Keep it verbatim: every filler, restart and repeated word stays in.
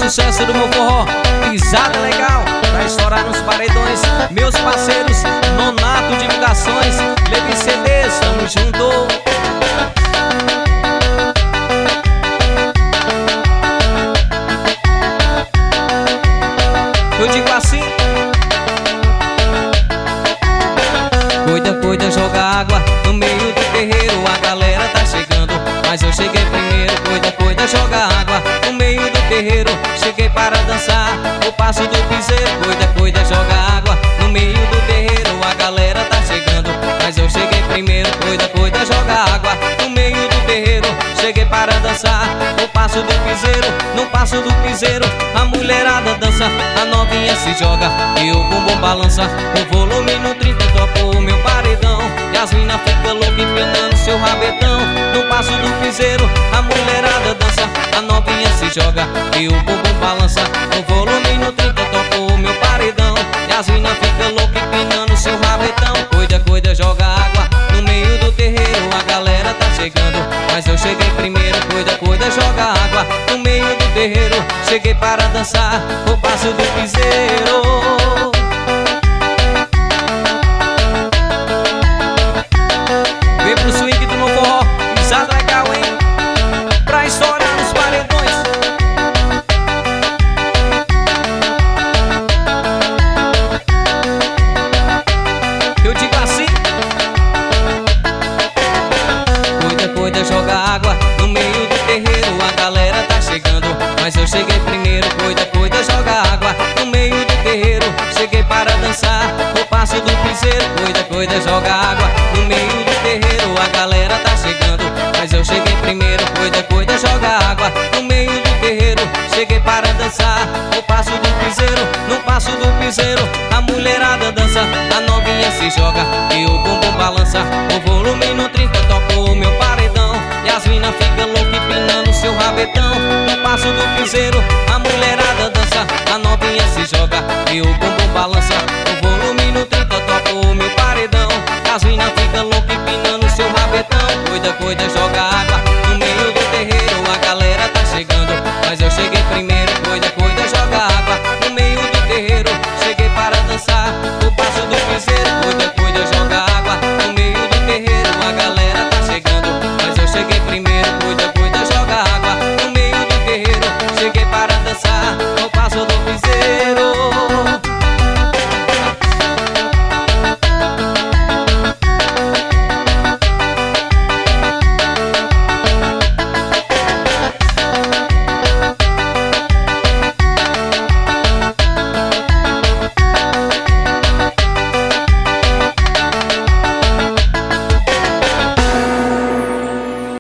sucesso do meu forró, pisada legal, pra estourar nos paredões. Meus parceiros, Nonato Divulgações, Levi C Ds, tamo junto. Eu digo assim: cuida, cuida, joga água no meio do terreiro. A galera tá chegando, mas eu cheguei primeiro. Cuida, cuida, joga água no meio do terreiro. Cheguei para dançar o passo do piseiro. Cuida, cuida, joga água no meio do terreiro. A galera tá chegando, mas eu cheguei primeiro. Cuida, cuida, joga água no meio do terreiro. Cheguei para dançar o passo do piseiro. No passo do piseiro a mulherada dança, a novinha se joga e o bumbum balança. O volume no trinta toca o meu paredão, e as mina fica louca empinando seu rabetão. No passo do piseiro a mulherada dança, a novinha se joga e o bumbum balança. O volume no trinta toca o meu paredão, e as mina fica louca empinando seu rabetão. Cuida, cuida, joga água no meio do terreiro. A galera tá chegando, mas eu cheguei primeiro. Cuida, cuida, joga água no meio do terreiro. Cheguei para dançar o passo do piseiro. Vem pro swing do meu forró, pisada legal, hein? Pra estourar nos paredões. Eu digo assim: cuida, cuida, joga água no meio do terreiro. A galera tá chegando, mas eu cheguei primeiro. Cuida, cuida, joga água no meio do terreiro. Cheguei para dançar o passo do piseiro. Cuida, cuida, joga água no meio do terreiro. A galera tá chegando, mas eu cheguei primeiro. Cuida, cuida, joga água no meio do terreiro. Cheguei para dançar o passo do piseiro. No passo do piseiro a mulherada dança, a novinha se joga e o bumbum balança. O volume no trinta toca o meu paredão, e as mina fica louca empinando seu rabetão. No passo do piseiro a mulherada dança, a novinha se joga e o bumbum balança. O volume no trinta toca o meu paredão, e as mina fica louca empinando seu rabetão. Cuida, cuida, joga água